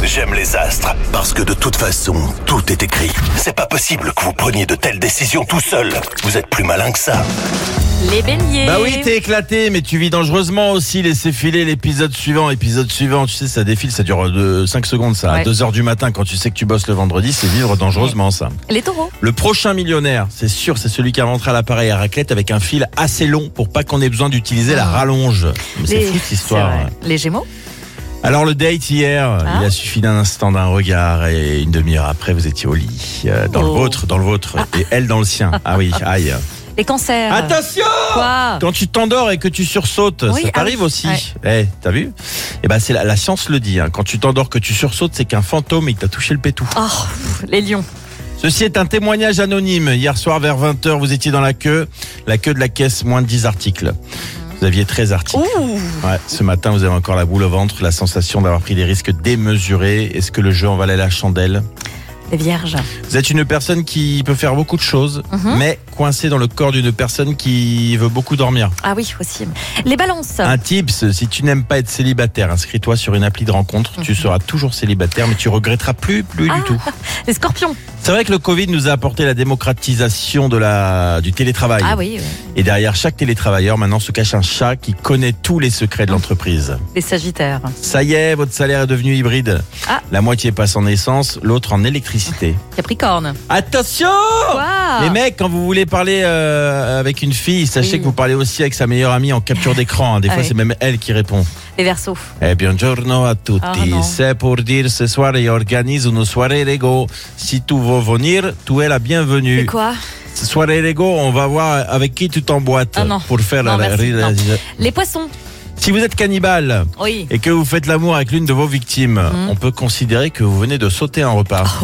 J'aime les astres, parce que de toute façon, tout est écrit. C'est pas possible que vous preniez de telles décisions tout seul. Vous êtes plus malin que ça. Les béliers. Bah oui, t'es éclaté, mais tu vis dangereusement aussi. Laissez filer l'épisode suivant. Tu sais, ça défile, ça dure 5 secondes, ça. Ouais. À 2h du matin, quand tu sais que tu bosses le vendredi, c'est vivre dangereusement, ça. Les taureaux. Le prochain millionnaire, c'est sûr, c'est celui qui inventera l'appareil à raclette avec un fil assez long pour pas qu'on ait besoin d'utiliser la rallonge. Mais c'est fou cette histoire. C'est vrai. Les gémeaux. Alors le date hier, il a suffi d'un instant, d'un regard et une demi-heure après, vous étiez au lit. Dans le vôtre, et elle dans le sien. Ah oui, aïe. Les cancers. Attention! Quoi? Quand tu t'endors et que tu sursautes, Oui, ça t'arrive aussi. ouais. T'as vu? Eh ben, c'est la science le dit. Quand tu t'endors, que tu sursautes, c'est qu'un fantôme il t'a touché le pétou. Oh, les lions. Ceci est un témoignage anonyme. Hier soir vers 20h, vous étiez dans la queue de la caisse, moins de 10 articles. Vous aviez 13 articles. Ouh. Ouais, ce matin, vous avez encore la boule au ventre, la sensation d'avoir pris des risques démesurés. Est-ce que le jeu en valait la chandelle? Les vierges. Vous êtes une personne qui peut faire beaucoup de choses, mais coincée dans le corps d'une personne qui veut beaucoup dormir. Ah oui, aussi. Les balances. Un tips, si tu n'aimes pas être célibataire, inscris-toi sur une appli de rencontre. Tu seras toujours célibataire, mais tu regretteras plus du tout. Les scorpions. C'est vrai que le Covid nous a apporté la démocratisation du télétravail. Ah oui. Et derrière chaque télétravailleur, maintenant se cache un chat qui connaît tous les secrets de l'entreprise. Les sagittaires. Ça y est, votre salaire est devenu hybride. Ah. La moitié passe en essence, l'autre en électricité. Capricorne. Attention! Quoi? Les mecs, quand vous voulez parler avec une fille, sachez que vous parlez aussi avec sa meilleure amie en capture d'écran. Des fois, c'est même elle qui répond. Les Verseaux. Buongiorno a tutti. non. C'est pour dire ce soir, je organise une soirée Lego. Si tu veux venir, tu es la bienvenue. C'est quoi? Soirée Lego, on va voir avec qui tu t'emboîtes pour faire Non, merci, non. la... Les poissons. Si vous êtes cannibale Oui. et que vous faites l'amour avec l'une de vos victimes, on peut considérer que vous venez de sauter un repas.